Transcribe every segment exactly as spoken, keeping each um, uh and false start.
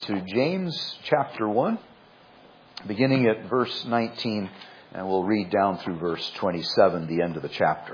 To James chapter one, beginning at verse nineteen, and we'll read down through verse twenty-seven, the end of the chapter.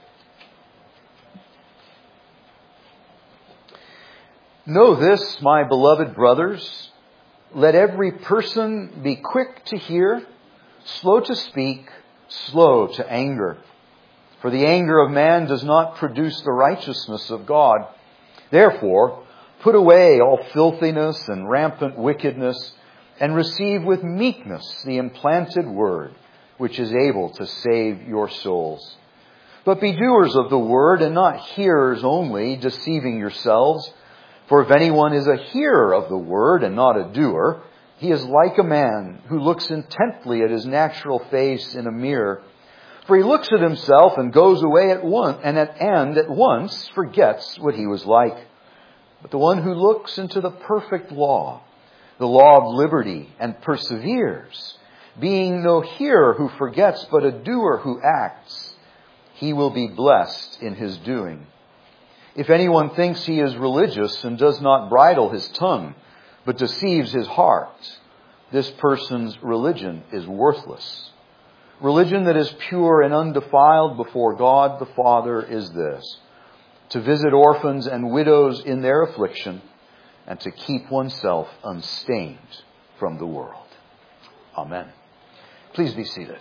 Know this, my beloved brothers, let every person be quick to hear, slow to speak, slow to anger. For the anger of man does not produce the righteousness of God. Therefore, put away all filthiness and rampant wickedness, and receive with meekness the implanted word, which is able to save your souls. But be doers of the word, and not hearers only, deceiving yourselves. For if anyone is a hearer of the word and not a doer, he is like a man who looks intently at his natural face in a mirror. For he looks at himself and goes away at once, and at, and at once forgets what he was like. But the one who looks into the perfect law, the law of liberty, and perseveres, being no hearer who forgets, but a doer who acts, he will be blessed in his doing. If anyone thinks he is religious and does not bridle his tongue, but deceives his heart, this person's religion is worthless. Religion that is pure and undefiled before God the Father is this: to visit orphans and widows in their affliction, and to keep oneself unstained from the world. Amen. Please be seated.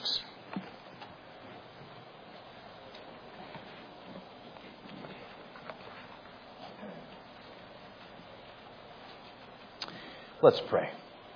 Let's pray.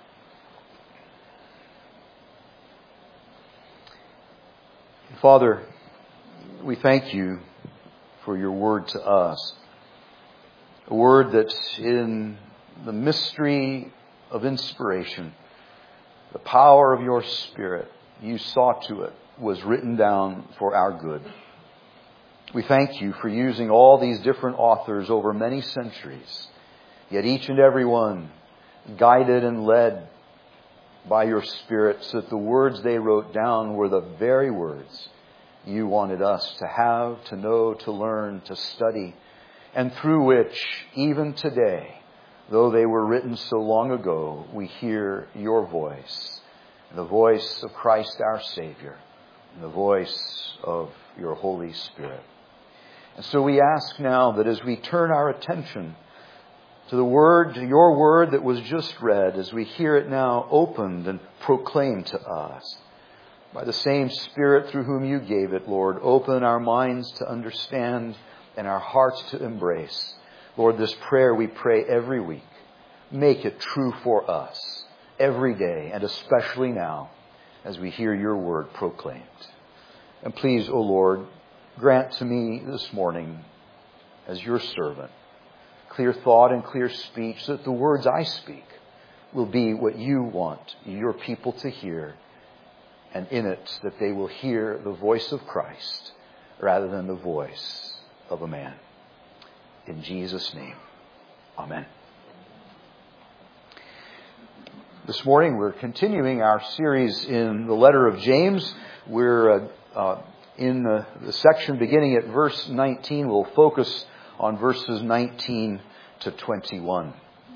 Father, we thank you for your word to us. A word that in the mystery of inspiration, the power of your Spirit, you saw to it, was written down for our good. We thank you for using all these different authors over many centuries, yet each and every one guided and led by your Spirit, so that the words they wrote down were the very words you wanted us to have, to know, to learn, to study, and through which, even today, though they were written so long ago, we hear your voice, the voice of Christ our Savior, and the voice of your Holy Spirit. And so we ask now that as we turn our attention to the word, to your word that was just read, as we hear it now opened and proclaimed to us, by the same Spirit through whom you gave it, Lord, open our minds to understand and our hearts to embrace. Lord, this prayer we pray every week. Make it true for us every day, and especially now as we hear your word proclaimed. And please, O Lord, grant to me this morning, as your servant, clear thought and clear speech, so that the words I speak will be what you want your people to hear, and in it that they will hear the voice of Christ rather than the voice of a man. In Jesus' name, amen. This morning we're continuing our series in the letter of James. We're uh, uh, in the, the section beginning at verse nineteen. We'll focus on verses nineteen to twenty-one.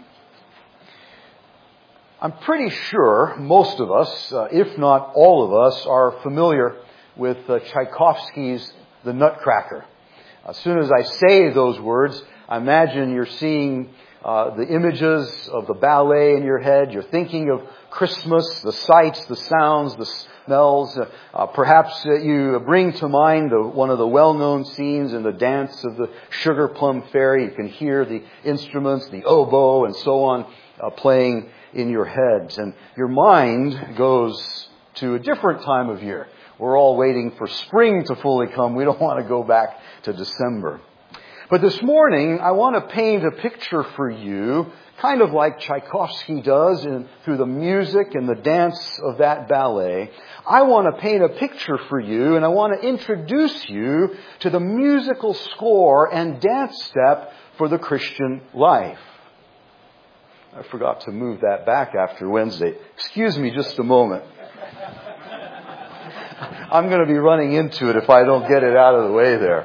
I'm pretty sure most of us, uh, if not all of us, are familiar with uh, Tchaikovsky's The Nutcracker. As soon as I say those words, I imagine you're seeing uh, the images of the ballet in your head. You're thinking of Christmas, the sights, the sounds, the smells. Uh, uh, perhaps uh, you bring to mind the, one of the well-known scenes in the dance of the Sugar Plum Fairy. You can hear the instruments, the oboe, and so on, uh, playing in your heads. And your mind goes to a different time of year. We're all waiting for spring to fully come. We don't want to go back to December. But this morning, I want to paint a picture for you, kind of like Tchaikovsky does in, through the music and the dance of that ballet. I want to paint a picture for you, and I want to introduce you to the musical score and dance step for the Christian life. I forgot to move that back after Wednesday. Excuse me just a moment. I'm going to be running into it if I don't get it out of the way there.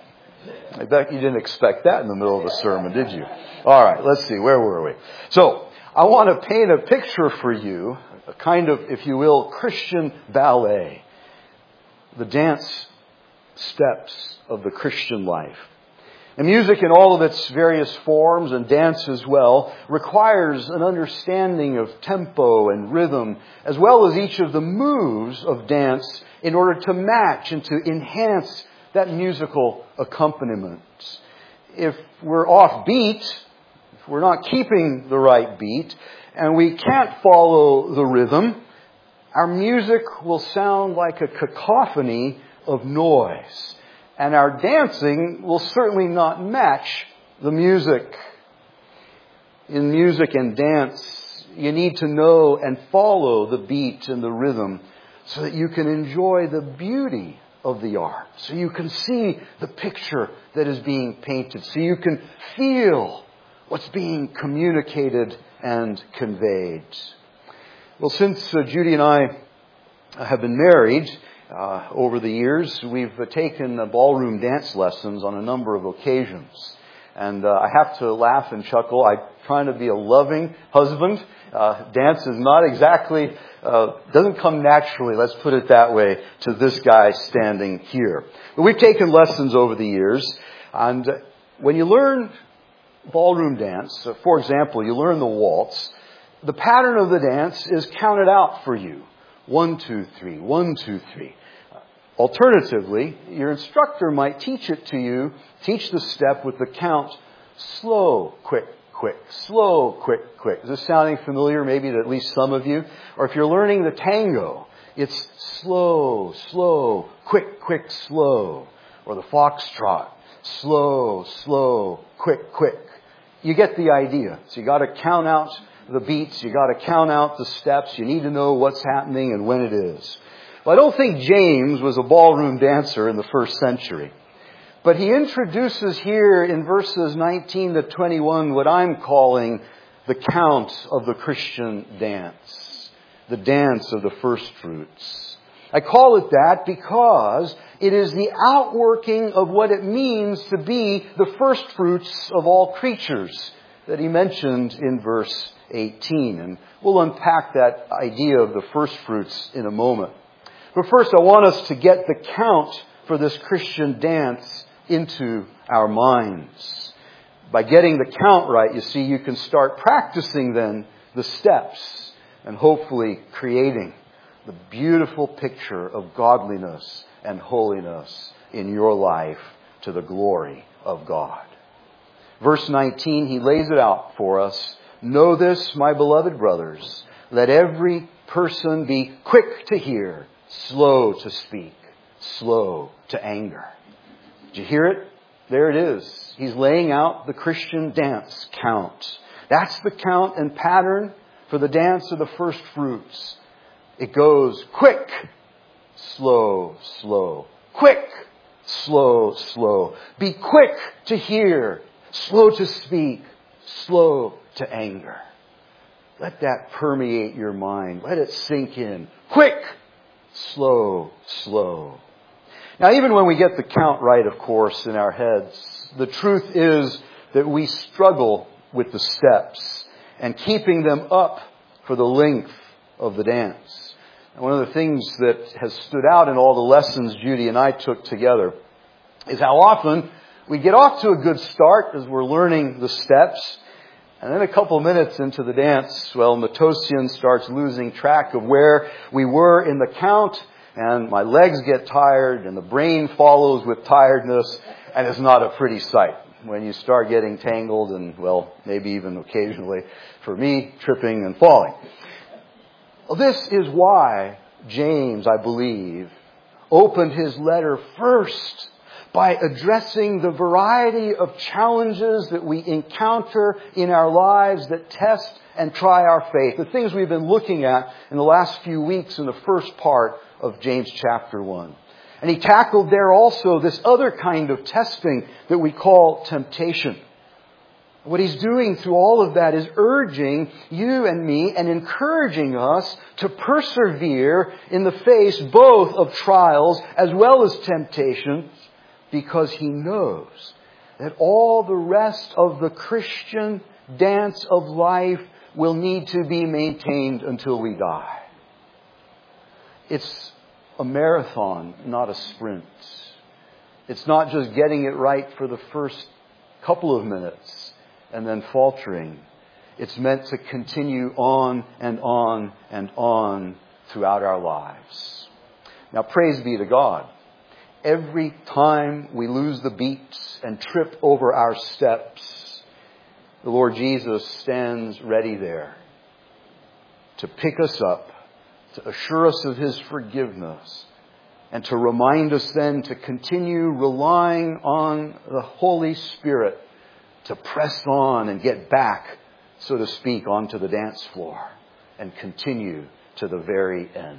I bet you didn't expect that in the middle of a sermon, did you? All right, let's see. Where were we? So, I want to paint a picture for you, a kind of, if you will, Christian ballet. The dance steps of the Christian life. And music in all of its various forms, and dance as well, requires an understanding of tempo and rhythm, as well as each of the moves of dance in order to match and to enhance that musical accompaniment. If we're off beat, if we're not keeping the right beat, and we can't follow the rhythm, our music will sound like a cacophony of noise. And our dancing will certainly not match the music. In music and dance, you need to know and follow the beat and the rhythm so that you can enjoy the beauty of the art. So you can see the picture that is being painted. So you can feel what's being communicated and conveyed. Well, since uh, Judy and I have been married, Uh, over the years, we've uh, taken uh, ballroom dance lessons on a number of occasions. And uh, I have to laugh and chuckle. I'm trying to be a loving husband. Uh, dance is not exactly, uh, doesn't come naturally, let's put it that way, to this guy standing here. But we've taken lessons over the years. And uh, when you learn ballroom dance, uh, for example, you learn the waltz, the pattern of the dance is counted out for you. One, two, three. One, two, three. Alternatively, your instructor might teach it to you, teach the step with the count slow, quick, quick, slow, quick, quick. Is this sounding familiar maybe to at least some of you? Or if you're learning the tango, it's slow, slow, quick, quick, slow. Or the foxtrot, slow, slow, quick, quick. You get the idea. So you got to count out the beats, you got to count out the steps, you need to know what's happening and when it is. Well, I don't think James was a ballroom dancer in the first century. But he introduces here in verses nineteen to twenty-one what I'm calling the count of the Christian dance. The dance of the first fruits. I call it that because it is the outworking of what it means to be the first fruits of all creatures that he mentioned in verse eighteen. And we'll unpack that idea of the first fruits in a moment. But first, I want us to get the count for this Christian dance into our minds. By getting the count right, you see, you can start practicing then the steps and hopefully creating the beautiful picture of godliness and holiness in your life to the glory of God. Verse nineteen, he lays it out for us. Know this, my beloved brothers, let every person be quick to hear, slow to speak, slow to anger. Did you hear it? There it is. He's laying out the Christian dance count. That's the count and pattern for the dance of the first fruits. It goes quick, slow, slow, quick, slow, slow. Be quick to hear, slow to speak, slow to anger. Let that permeate your mind. Let it sink in. Quick, slow, slow. Now, even when we get the count right, of course, in our heads, the truth is that we struggle with the steps and keeping them up for the length of the dance. And one of the things that has stood out in all the lessons Judy and I took together is how often we get off to a good start as we're learning the steps. And then a couple minutes into the dance, well, Matosian starts losing track of where we were in the count. And my legs get tired and the brain follows with tiredness. And it's not a pretty sight when you start getting tangled and, well, maybe even occasionally, for me, tripping and falling. Well, this is why James, I believe, opened his letter first by addressing the variety of challenges that we encounter in our lives that test and try our faith. The things we've been looking at in the last few weeks in the first part of James chapter one. And he tackled there also this other kind of testing that we call temptation. What he's doing through all of that is urging you and me and encouraging us to persevere in the face both of trials as well as temptations, because he knows that all the rest of the Christian dance of life will need to be maintained until we die. It's a marathon, not a sprint. It's not just getting it right for the first couple of minutes and then faltering. It's meant to continue on and on and on throughout our lives. Now, praise be to God. Every time we lose the beats and trip over our steps, the Lord Jesus stands ready there to pick us up, to assure us of His forgiveness, and to remind us then to continue relying on the Holy Spirit to press on and get back, so to speak, onto the dance floor and continue to the very end.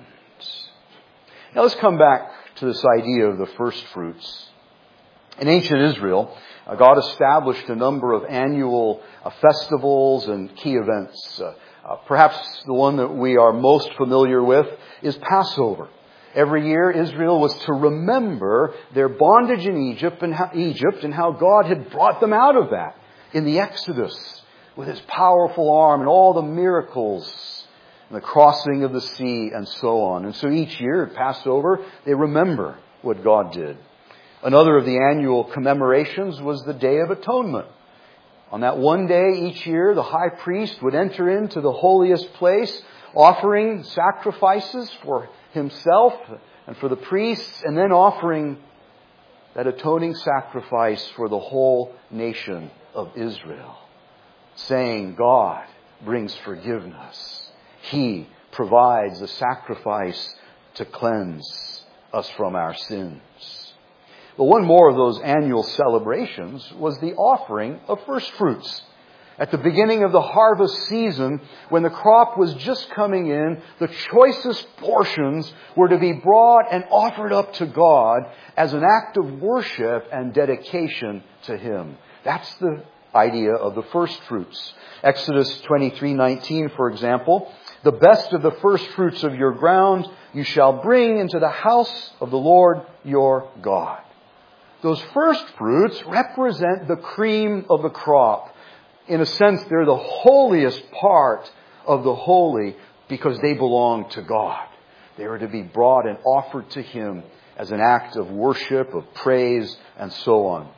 Now let's come back to this idea of the first fruits. In ancient Israel, God established a number of annual uh, festivals and key events. Uh, uh, perhaps the one that we are most familiar with is Passover. Every year, Israel was to remember their bondage in Egypt and how, Egypt and how God had brought them out of that in the Exodus with His powerful arm and all the miracles and the crossing of the sea and so on. And so each year at Passover, they remember what God did. Another of the annual commemorations was the Day of Atonement. On that one day each year, the high priest would enter into the holiest place, offering sacrifices for himself and for the priests, and then offering that atoning sacrifice for the whole nation of Israel, saying, God brings forgiveness. He provides a sacrifice to cleanse us from our sins. But one more of those annual celebrations was the offering of first fruits. At the beginning of the harvest season, when the crop was just coming in, the choicest portions were to be brought and offered up to God as an act of worship and dedication to Him. That's the idea of the first fruits. Exodus twenty-three nineteen, for example, the best of the first fruits of your ground you shall bring into the house of the Lord your God. Those first fruits represent the cream of the crop. In a sense, they're the holiest part of the holy because they belong to God. They are to be brought and offered to Him as an act of worship, of praise, and so on.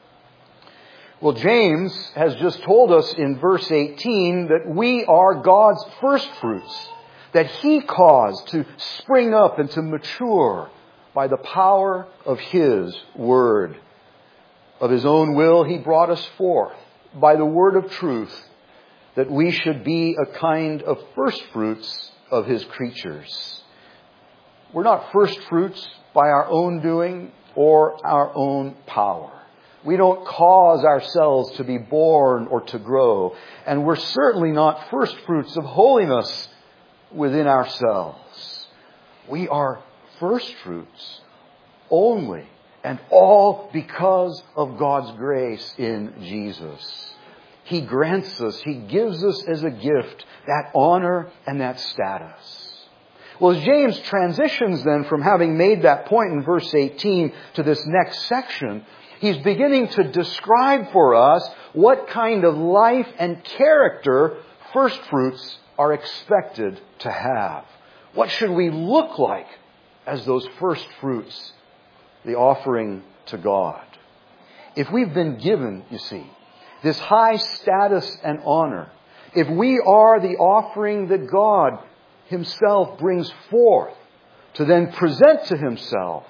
Well, James has just told us in verse eighteen that we are God's first fruits, that He caused to spring up and to mature by the power of His Word. Of His own will, He brought us forth by the word of truth, that we should be a kind of first fruits of His creatures. We're not first fruits by our own doing or our own power. We don't cause ourselves to be born or to grow. And we're certainly not first fruits of holiness within ourselves. We are first fruits only and all because of God's grace in Jesus. He grants us, He gives us as a gift that honor and that status. Well, as James transitions then from having made that point in verse eighteen to this next section, he's beginning to describe for us what kind of life and character first fruits are expected to have. What should we look like as those first fruits, the offering to God? If we've been given, you see, this high status and honor, if we are the offering that God Himself brings forth to then present to Himself,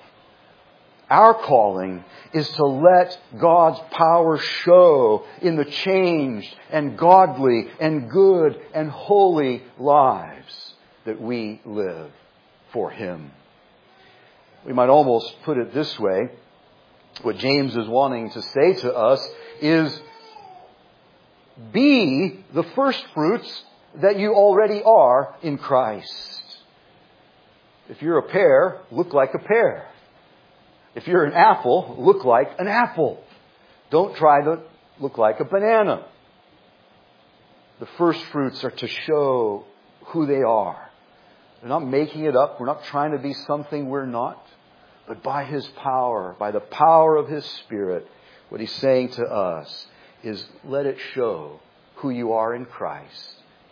our calling is to let God's power show in the changed and godly and good and holy lives that we live for Him. We might almost put it this way. What James is wanting to say to us is, be the first fruits that you already are in Christ. If you're a pear, look like a pear. If you're an apple, look like an apple. Don't try to look like a banana. The first fruits are to show who they are. They're not making it up. We're not trying to be something we're not. But by His power, by the power of His Spirit, what He's saying to us is, let it show who you are in Christ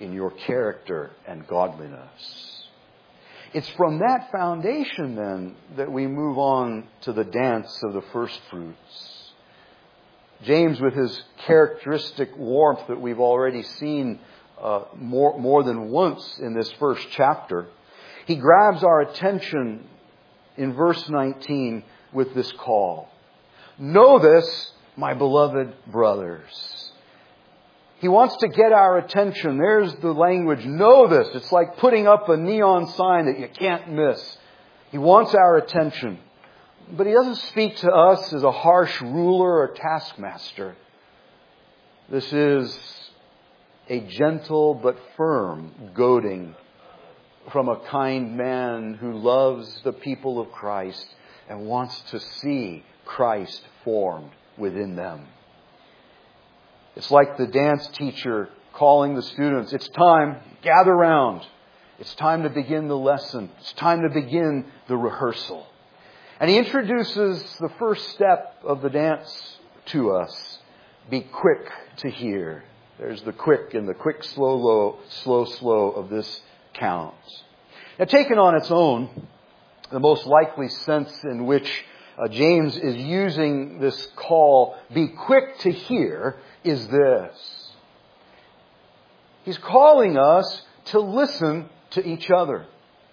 in your character and godliness. It's from that foundation, then, that we move on to the dance of the first fruits. James, with his characteristic warmth that we've already seen uh, more, more than once in this first chapter, he grabs our attention in verse nineteen with this call. Know this, my beloved brothers. He wants to get our attention. There's the language. Know this. It's like putting up a neon sign that you can't miss. He wants our attention. But he doesn't speak to us as a harsh ruler or taskmaster. This is a gentle but firm goading from a kind man who loves the people of Christ and wants to see Christ formed within them. It's like the dance teacher calling the students. It's time, gather round. It's time to begin the lesson. It's time to begin the rehearsal. And he introduces the first step of the dance to us. Be quick to hear. There's the quick and the quick, slow, low, slow, slow of this count. Now, taken on its own, the most likely sense in which uh, James is using this call, be quick to hear, is this. He's calling us to listen to each other.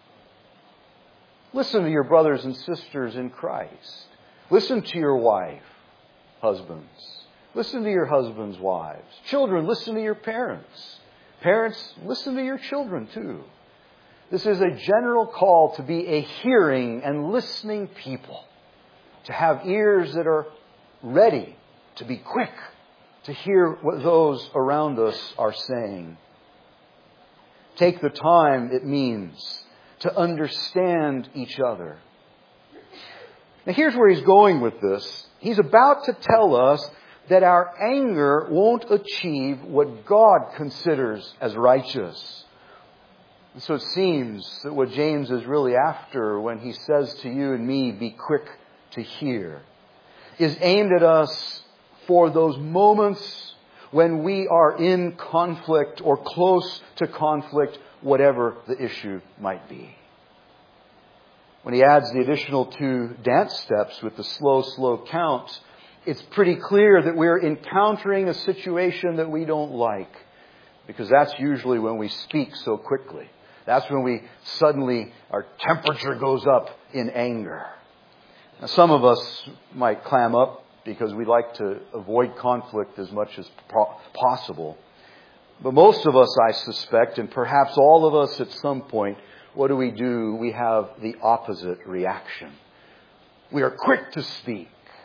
Listen to your brothers and sisters in Christ. Listen to your wife, husbands. Listen to your husbands' wives. Children, listen to your parents. Parents, listen to your children too. This is a general call to be a hearing and listening people. To have ears that are ready, to be quick, to hear what those around us are saying. Take the time, it means, to understand each other. Now here's where he's going with this. He's about to tell us that our anger won't achieve what God considers as righteous. And so it seems that what James is really after when he says to you and me, be quick to hear, is aimed at us for those moments when we are in conflict or close to conflict, whatever the issue might be. When he adds the additional two dance steps with the slow, slow count, it's pretty clear that we're encountering a situation that we don't like, because that's usually when we speak so quickly. That's when we suddenly, our temperature goes up in anger. Now, some of us might clam up because we like to avoid conflict as much as possible. But most of us, I suspect, and perhaps all of us at some point, what do we do? We have the opposite reaction. We are quick to speak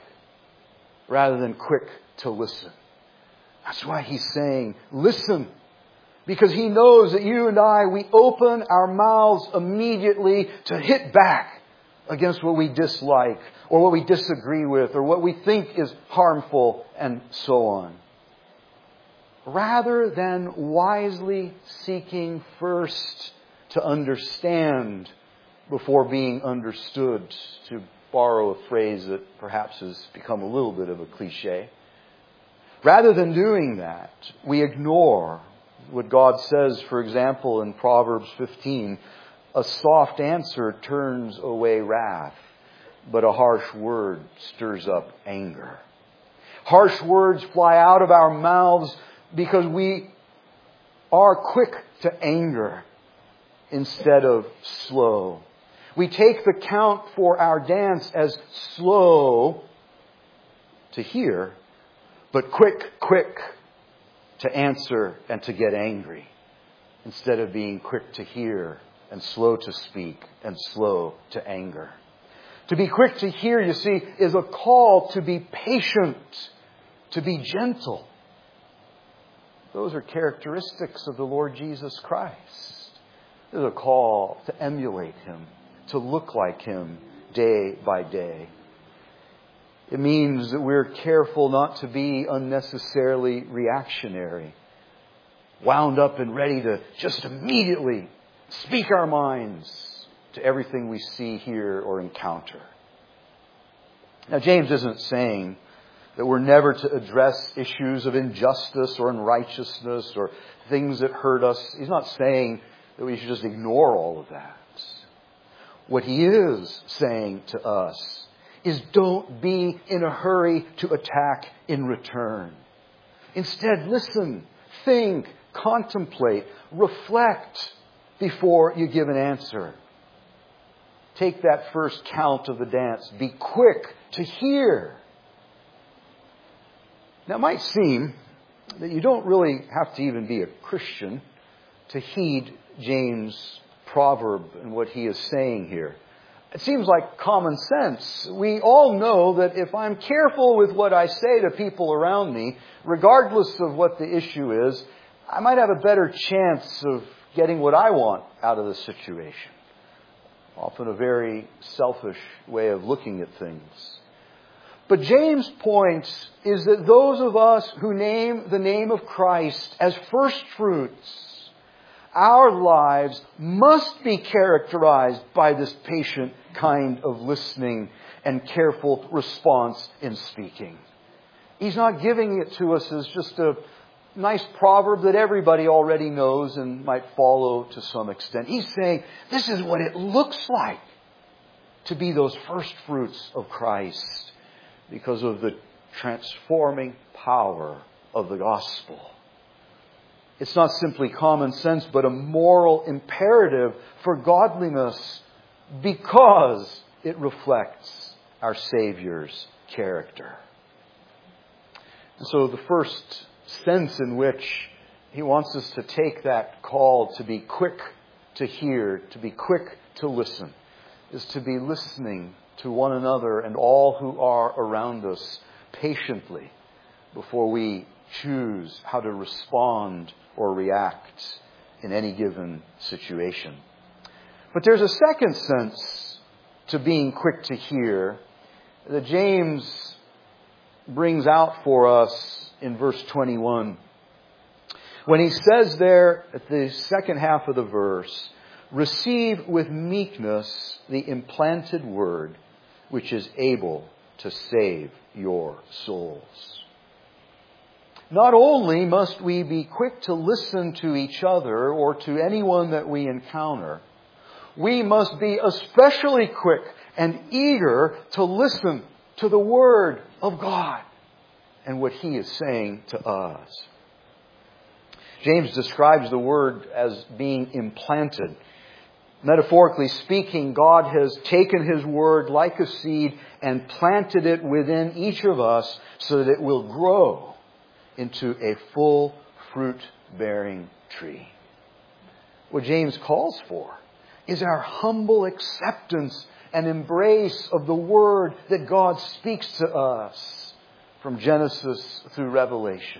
rather than quick to listen. That's why he's saying, listen. Because he knows that you and I, we open our mouths immediately to hit back against what we dislike or what we disagree with or what we think is harmful and so on. Rather than wisely seeking first to understand before being understood, to borrow a phrase that perhaps has become a little bit of a cliche. Rather than doing that, we ignore what God says, for example, in Proverbs fifteen, a soft answer turns away wrath, but a harsh word stirs up anger. Harsh words fly out of our mouths because we are quick to anger instead of slow. We take the count for our dance as slow to hear, but quick, quick to answer and to get angry, instead of being quick to hear and slow to speak and slow to anger. To be quick to hear, you see, is a call to be patient, to be gentle. Those are characteristics of the Lord Jesus Christ. There's a call to emulate Him, to look like Him day by day. It means that we're careful not to be unnecessarily reactionary, wound up and ready to just immediately speak our minds to everything we see, hear, or encounter. Now, James isn't saying that we're never to address issues of injustice or unrighteousness or things that hurt us. He's not saying that we should just ignore all of that. What he is saying to us is don't be in a hurry to attack in return. Instead, listen, think, contemplate, reflect before you give an answer. Take that first count of the dance. Be quick to hear. Now, it might seem that you don't really have to even be a Christian to heed James' proverb and what he is saying here. It seems like common sense. We all know that if I'm careful with what I say to people around me, regardless of what the issue is, I might have a better chance of getting what I want out of the situation. Often a very selfish way of looking at things. But James' point is that those of us who name the name of Christ as first fruits, our lives must be characterized by this patient kind of listening and careful response in speaking. He's not giving it to us as just a nice proverb that everybody already knows and might follow to some extent. He's saying this is what it looks like to be those first fruits of Christ because of the transforming power of the gospel. It's not simply common sense, but a moral imperative for godliness because it reflects our Savior's character. And so the first sense in which he wants us to take that call to be quick to hear, to be quick to listen, is to be listening to one another and all who are around us patiently before we choose how to respond or react in any given situation. But there's a second sense to being quick to hear that James brings out for us in verse twenty-one. When he says there at the second half of the verse, receive with meekness the implanted word, which is able to save your souls. Not only must we be quick to listen to each other or to anyone that we encounter, we must be especially quick and eager to listen to the Word of God and what He is saying to us. James describes the Word as being implanted. Metaphorically speaking, God has taken His Word like a seed and planted it within each of us so that it will grow into a full fruit-bearing tree. What James calls for is our humble acceptance and embrace of the Word that God speaks to us from Genesis through Revelation,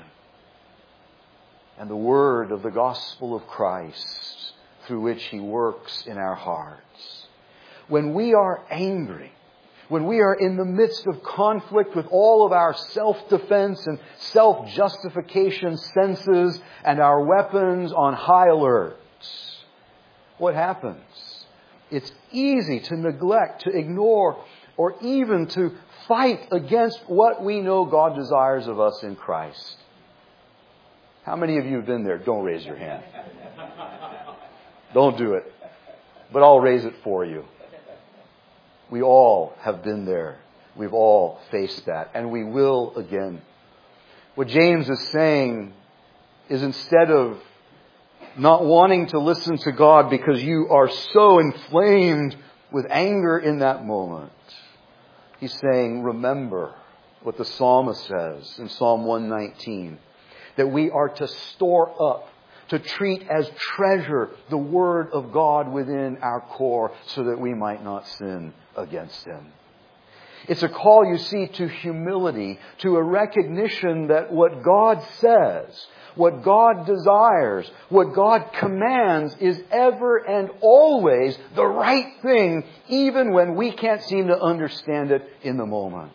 and the Word of the gospel of Christ through which He works in our hearts. When we are angry, when we are in the midst of conflict with all of our self-defense and self-justification senses and our weapons on high alert, what happens? It's easy to neglect, to ignore, or even to fight against what we know God desires of us in Christ. How many of you have been there? Don't raise your hand. Don't do it. But I'll raise it for you. We all have been there. We've all faced that. And we will again. What James is saying is instead of not wanting to listen to God because you are so inflamed with anger in that moment, he's saying, remember what the psalmist says in Psalm one nineteen, that we are to store up, to treat as treasure the Word of God within our core so that we might not sin against Him. It's a call, you see, to humility, to a recognition that what God says, what God desires, what God commands is ever and always the right thing, even when we can't seem to understand it in the moment.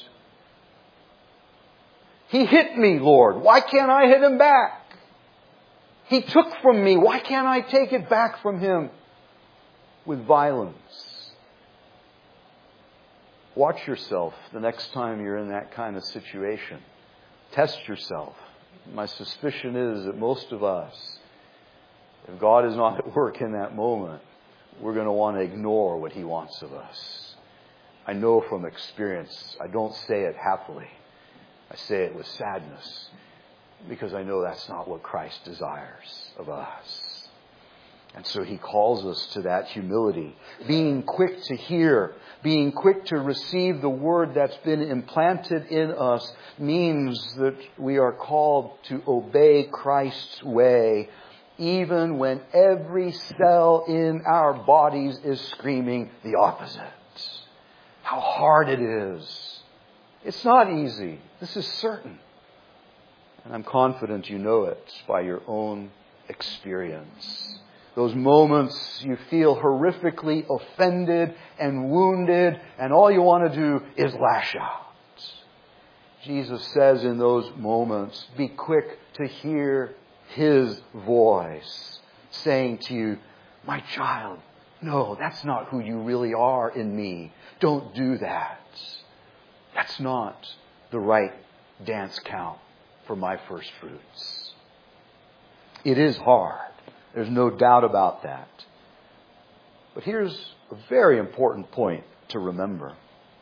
He hit me, Lord. Why can't I hit Him back? He took from me. Why can't I take it back from Him with violence? Watch yourself the next time you're in that kind of situation. Test yourself. My suspicion is that most of us, if God is not at work in that moment, we're going to want to ignore what He wants of us. I know from experience, I don't say it happily. I say it with sadness, because I know that's not what Christ desires of us. And so He calls us to that humility. Being quick to hear, being quick to receive the word that's been implanted in us means that we are called to obey Christ's way, even when every cell in our bodies is screaming the opposite. How hard it is. It's not easy. This is certain. And I'm confident you know it by your own experience. Those moments you feel horrifically offended and wounded, and all you want to do is lash out. Jesus says in those moments, be quick to hear His voice saying to you, my child, no, that's not who you really are in me. Don't do that. That's not the right dance count for my first fruits. It is hard. There's no doubt about that. But here's a very important point to remember.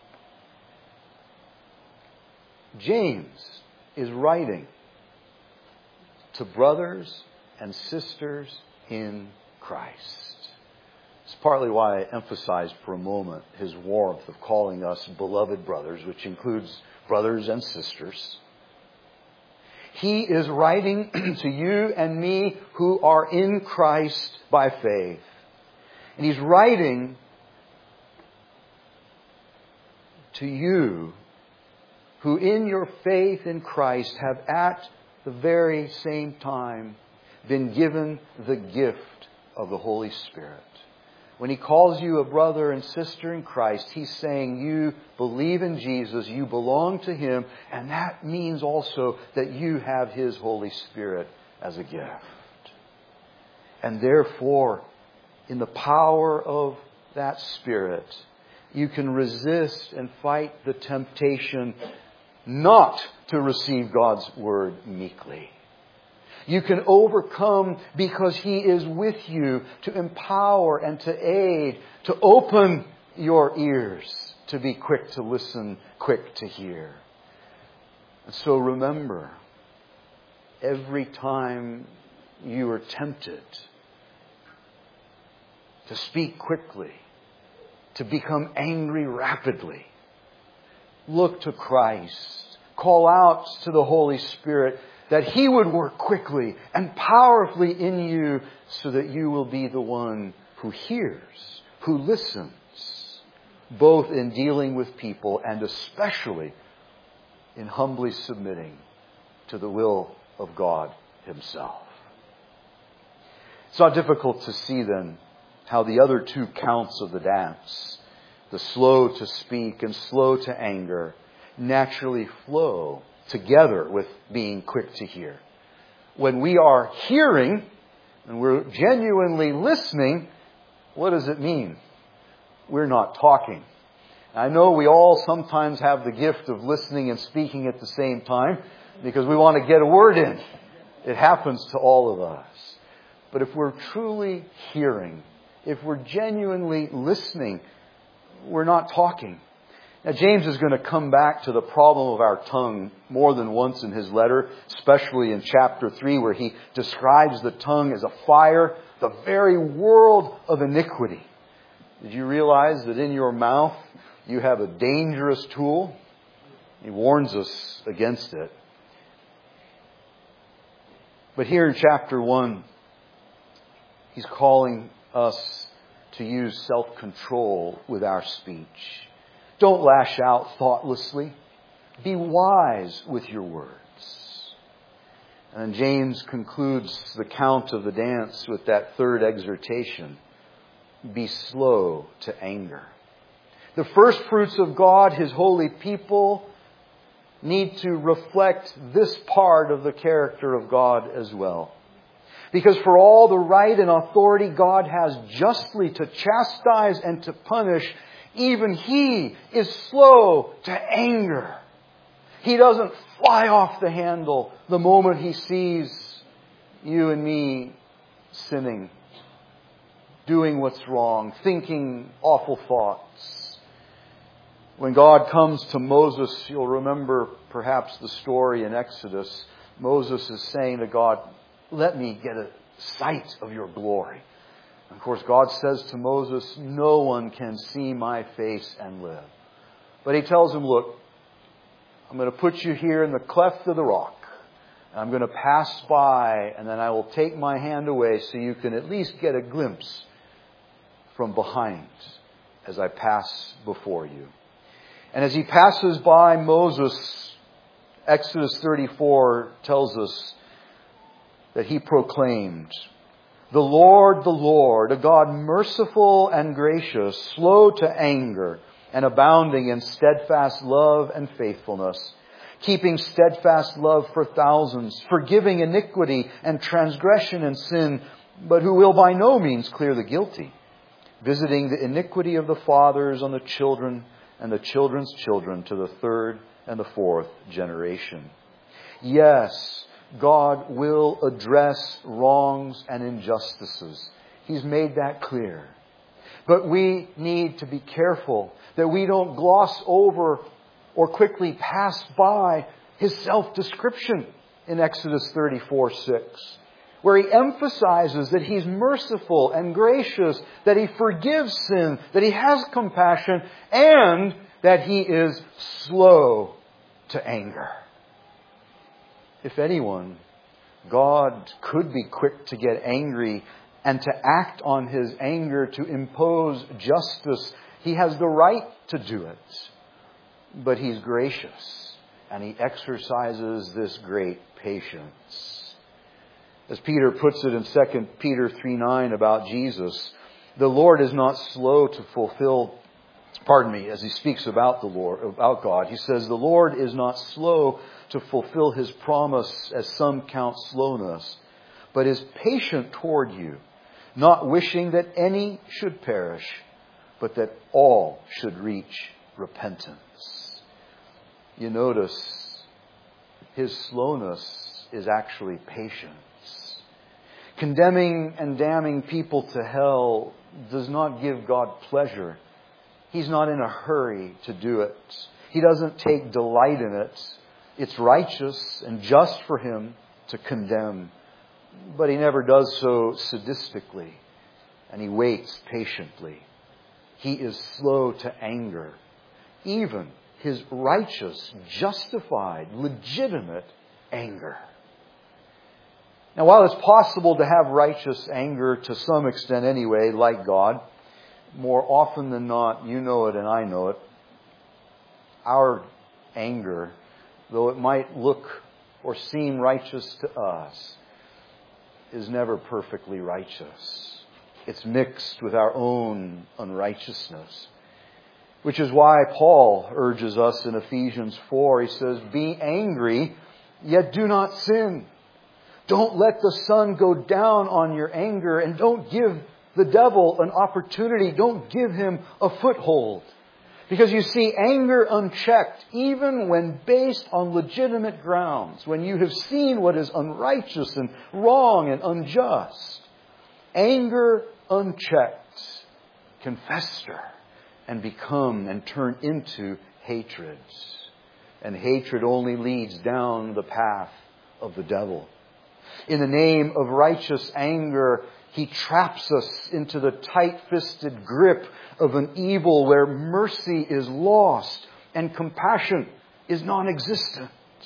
James is writing to brothers and sisters in Christ. It's partly why I emphasized for a moment his warmth of calling us beloved brothers, which includes brothers and sisters. He is writing to you and me who are in Christ by faith. And He's writing to you who in your faith in Christ have at the very same time been given the gift of the Holy Spirit. When He calls you a brother and sister in Christ, He's saying you believe in Jesus, you belong to Him, and that means also that you have His Holy Spirit as a gift. And therefore, in the power of that Spirit, you can resist and fight the temptation not to receive God's Word meekly. You can overcome because He is with you to empower and to aid, to open your ears, to be quick to listen, quick to hear. And so remember, every time you are tempted to speak quickly, to become angry rapidly, look to Christ. Call out to the Holy Spirit that He would work quickly and powerfully in you so that you will be the one who hears, who listens, both in dealing with people and especially in humbly submitting to the will of God Himself. It's not difficult to see then how the other two counts of the dance, the slow to speak and slow to anger, naturally flow together with being quick to hear. When we are hearing and we're genuinely listening, what does it mean? We're not talking. I know we all sometimes have the gift of listening and speaking at the same time because we want to get a word in. It happens to all of us. But if we're truly hearing, if we're genuinely listening, we're not talking. Now, James is going to come back to the problem of our tongue more than once in his letter, especially in chapter three, where he describes the tongue as a fire, the very world of iniquity. Did you realize that in your mouth you have a dangerous tool? He warns us against it. But here in chapter one, he's calling us to use self-control with our speech. Don't lash out thoughtlessly. Be wise with your words. And James concludes the count of the dance with that third exhortation. Be slow to anger. The first fruits of God, His holy people, need to reflect this part of the character of God as well. Because for all the right and authority God has justly to chastise and to punish, even He is slow to anger. He doesn't fly off the handle the moment He sees you and me sinning, doing what's wrong, thinking awful thoughts. When God comes to Moses, you'll remember perhaps the story in Exodus. Moses is saying to God, let me get a sight of your glory. And of course, God says to Moses, no one can see my face and live. But He tells him, look, I'm going to put you here in the cleft of the rock. I'm going to pass by, and then I will take my hand away so you can at least get a glimpse from behind as I pass before you. And as He passes by Moses, Exodus thirty-four tells us that he proclaimed, the Lord, the Lord, a God merciful and gracious, slow to anger, and abounding in steadfast love and faithfulness, keeping steadfast love for thousands, forgiving iniquity and transgression and sin, but who will by no means clear the guilty, visiting the iniquity of the fathers on the children and the children's children to the third and the fourth generation. Yes, God will address wrongs and injustices. He's made that clear. But we need to be careful that we don't gloss over or quickly pass by His self-description in Exodus thirty-four six, where He emphasizes that He's merciful and gracious, that He forgives sin, that He has compassion, and that He is slow to anger. If anyone, God could be quick to get angry and to act on His anger to impose justice. He has the right to do it. But He's gracious, and He exercises this great patience. As Peter puts it in Second Peter three nine about Jesus, the Lord is not slow to fulfill, pardon me, as he speaks about the Lord, about God, he says, the Lord is not slow to fulfill His promise, as some count slowness, but is patient toward you, not wishing that any should perish, but that all should reach repentance. You notice His slowness is actually patience. Condemning and damning people to hell does not give God pleasure. He's not in a hurry to do it. He doesn't take delight in it. It's righteous and just for Him to condemn, but He never does so sadistically, and He waits patiently. He is slow to anger, even His righteous, justified, legitimate anger. Now, while it's possible to have righteous anger to some extent anyway, like God, more often than not, you know it and I know it, our anger, though it might look or seem righteous to us, is never perfectly righteous. It's mixed with our own unrighteousness. Which is why Paul urges us in Ephesians four, he says, be angry, yet do not sin. Don't let the sun go down on your anger, and don't give the devil an opportunity. Don't give him a foothold. Because you see, anger unchecked, even when based on legitimate grounds, when you have seen what is unrighteous and wrong and unjust, anger unchecked can fester and become and turn into hatred. And hatred only leads down the path of the devil. In the name of righteous anger, he traps us into the tight-fisted grip of an evil where mercy is lost and compassion is non-existent.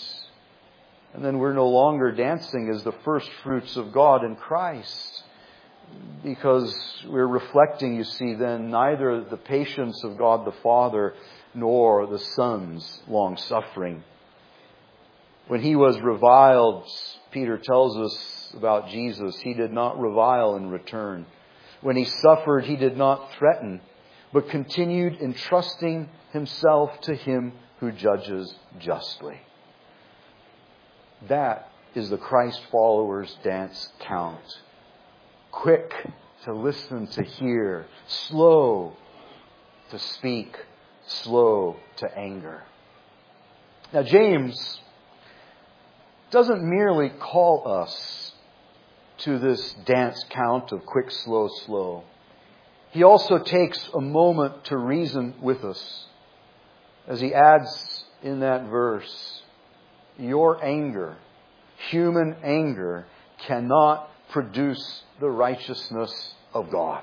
And then we're no longer dancing as the first fruits of God in Christ, because we're reflecting, you see, then neither the patience of God the Father nor the Son's long-suffering. When He was reviled, Peter tells us about Jesus, He did not revile in return. When He suffered, He did not threaten, but continued entrusting Himself to Him who judges justly. That is the Christ followers' dance count. Quick to listen, to hear, slow to speak, slow to anger. Now, James doesn't merely call us to this dance count of quick, slow, slow. He also takes a moment to reason with us as he adds in that verse, your anger, human anger, cannot produce the righteousness of God.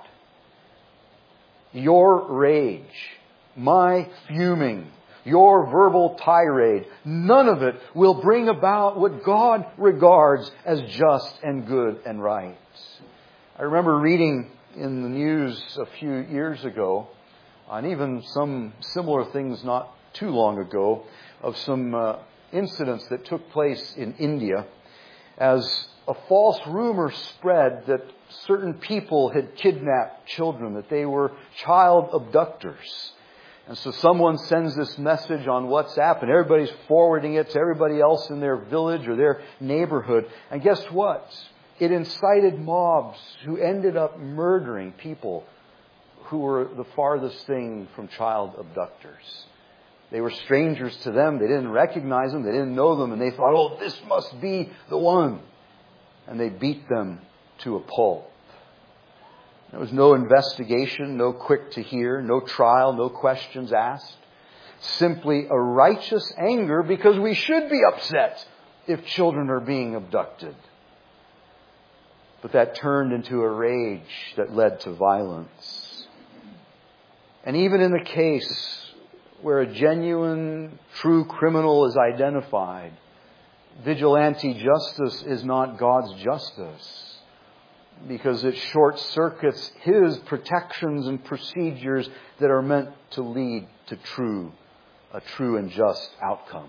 Your rage, my fuming, your verbal tirade, none of it will bring about what God regards as just and good and right. I remember reading in the news a few years ago, and even some similar things not too long ago, of some uh, incidents that took place in India as a false rumor spread that certain people had kidnapped children, that they were child abductors. And so someone sends this message on WhatsApp and everybody's forwarding it to everybody else in their village or their neighborhood. And guess what? It incited mobs who ended up murdering people who were the farthest thing from child abductors. They were strangers to them. They didn't recognize them. They didn't know them. And they thought, oh, this must be the one. And they beat them to a pulp. There was no investigation, no quick to hear, no trial, no questions asked. Simply a righteous anger because we should be upset if children are being abducted. But that turned into a rage that led to violence. And even in the case where a genuine, true criminal is identified, vigilante justice is not God's justice, because it short-circuits His protections and procedures that are meant to lead to true, a true and just outcome.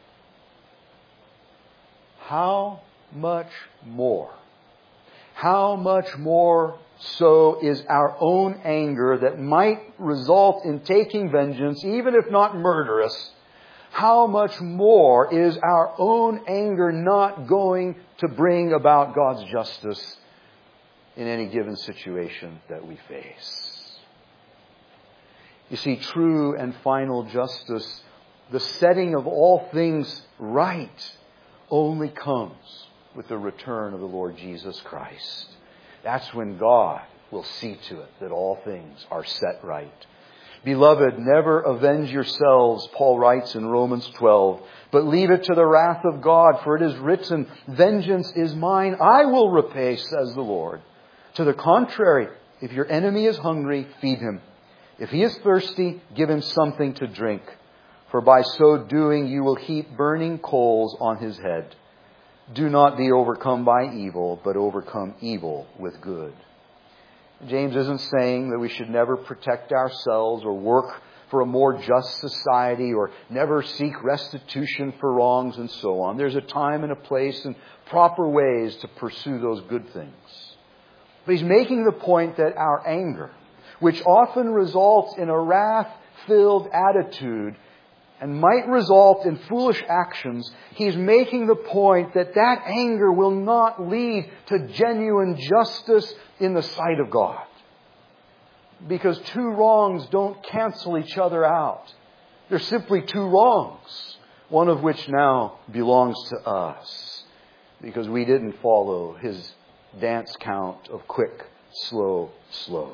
How much more, how much more so is our own anger that might result in taking vengeance, even if not murderous, how much more is our own anger not going to bring about God's justice in any given situation that we face? You see, true and final justice, the setting of all things right, only comes with the return of the Lord Jesus Christ. That's when God will see to it that all things are set right. Beloved, never avenge yourselves, Paul writes in Romans twelve, but leave it to the wrath of God, for it is written, vengeance is mine, I will repay, says the Lord. To the contrary, if your enemy is hungry, feed him. If he is thirsty, give him something to drink. For by so doing, you will heap burning coals on his head. Do not be overcome by evil, but overcome evil with good. James isn't saying that we should never protect ourselves or work for a more just society or never seek restitution for wrongs and so on. There's a time and a place and proper ways to pursue those good things. But he's making the point that our anger, which often results in a wrath-filled attitude and might result in foolish actions, he's making the point that that anger will not lead to genuine justice in the sight of God. Because two wrongs don't cancel each other out. They're simply two wrongs, one of which now belongs to us because we didn't follow his dance count of quick, slow, slow.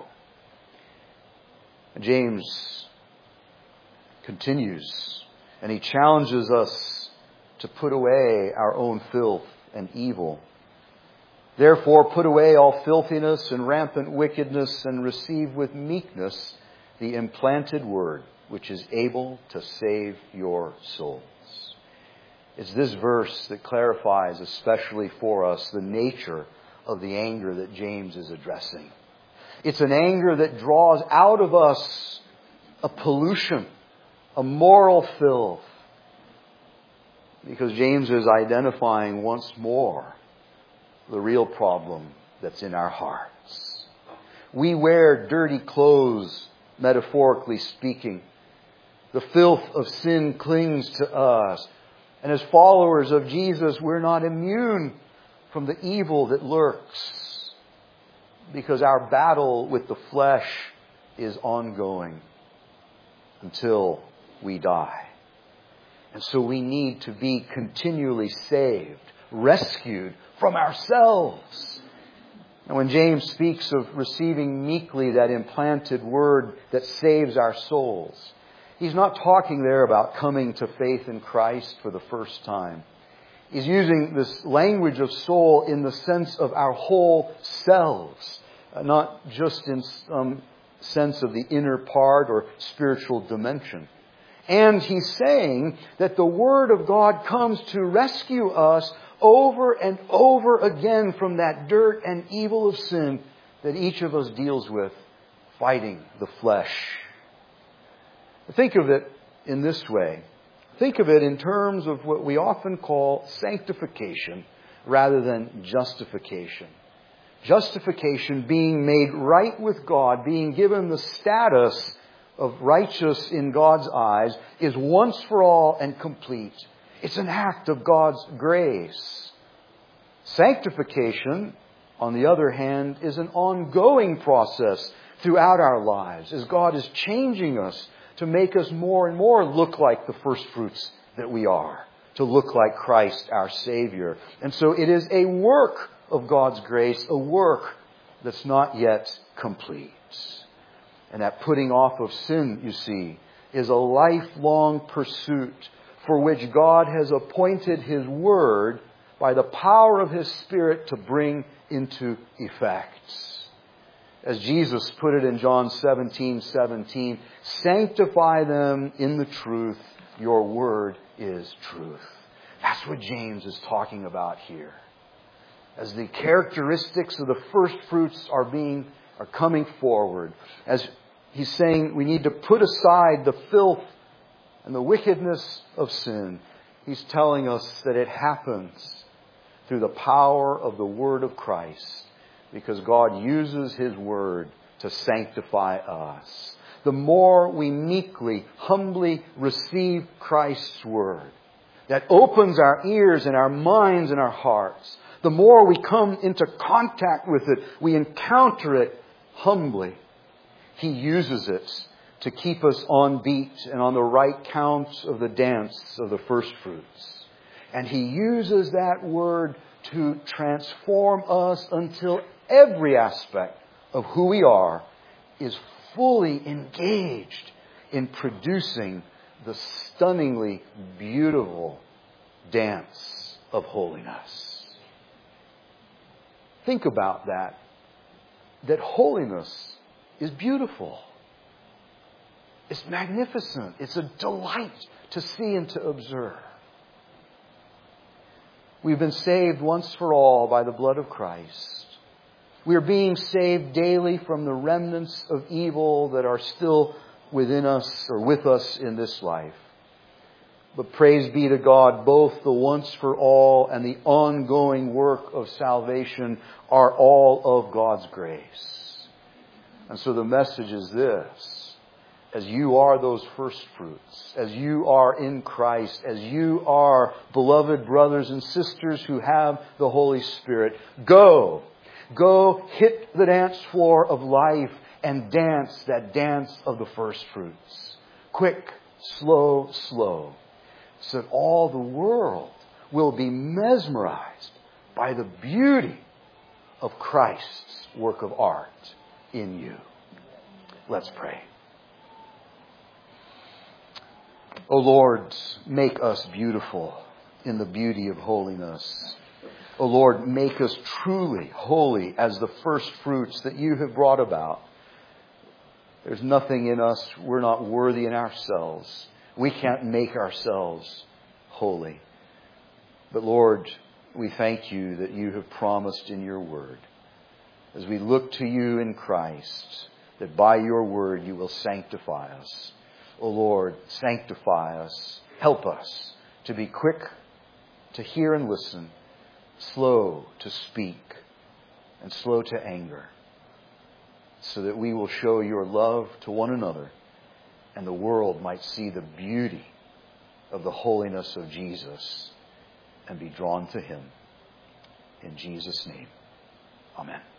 James continues, and he challenges us to put away our own filth and evil. Therefore, put away all filthiness and rampant wickedness, and receive with meekness the implanted word, which is able to save your souls. It's this verse that clarifies, especially for us, the nature of the anger that James is addressing. It's an anger that draws out of us a pollution, a moral filth. Because James is identifying once more the real problem that's in our hearts. We wear dirty clothes, metaphorically speaking. The filth of sin clings to us. And as followers of Jesus, we're not immune from the evil that lurks, because our battle with the flesh is ongoing. until we die. And so we need to be continually saved, rescued from ourselves. And when James speaks of receiving meekly that implanted word that saves our souls, he's not talking there about coming to faith in Christ for the first time. He's using this language of soul in the sense of our whole selves, not just in some sense of the inner part or spiritual dimension. And he's saying that the Word of God comes to rescue us over and over again from that dirt and evil of sin that each of us deals with, fighting the flesh. Think of it in this way. Think of it in terms of what we often call sanctification rather than justification. Justification, being made right with God, being given the status of righteous in God's eyes, is once for all and complete. It's an act of God's grace. Sanctification, on the other hand, is an ongoing process throughout our lives as God is changing us to make us more and more look like the first fruits that we are, to look like Christ our Savior. And so it is a work of God's grace, a work that's not yet complete. And that putting off of sin, you see, is a lifelong pursuit for which God has appointed His Word by the power of His Spirit to bring into effect. As Jesus put it in John seventeen seventeen, sanctify them in the truth. Your word is truth. That's what James is talking about here. As the characteristics of the first fruits are being, are coming forward, as he's saying we need to put aside the filth and the wickedness of sin, he's telling us that it happens through the power of the Word of Christ, because God uses His Word to sanctify us. The more we meekly, humbly receive Christ's Word, that opens our ears and our minds and our hearts, the more we come into contact with it, we encounter it humbly. He uses it to keep us on beat and on the right count of the dance of the first fruits. And He uses that Word to transform us until every aspect of who we are is fully engaged in producing the stunningly beautiful dance of holiness. Think about that. That holiness is beautiful. It's magnificent. It's a delight to see and to observe. We've been saved once for all by the blood of Christ. We are being saved daily from the remnants of evil that are still within us or with us in this life. But praise be to God, both the once for all and the ongoing work of salvation are all of God's grace. And so the message is this. As you are those first fruits, as you are in Christ, as you are beloved brothers and sisters who have the Holy Spirit, go. Go hit the dance floor of life and dance that dance of the first fruits. Quick, slow, slow. So that all the world will be mesmerized by the beauty of Christ's work of art in you. Let's pray. O Lord, make us beautiful in the beauty of holiness. O Lord, make us truly holy as the first fruits that you have brought about. There's nothing in us. We're not worthy in ourselves. We can't make ourselves holy. But Lord, we thank you that you have promised in your word, as we look to you in Christ, that by your word you will sanctify us. O Lord, sanctify us. Help us to be quick to hear and listen, slow to speak, and slow to anger, so that we will show your love to one another and the world might see the beauty of the holiness of Jesus and be drawn to Him. In Jesus' name, amen.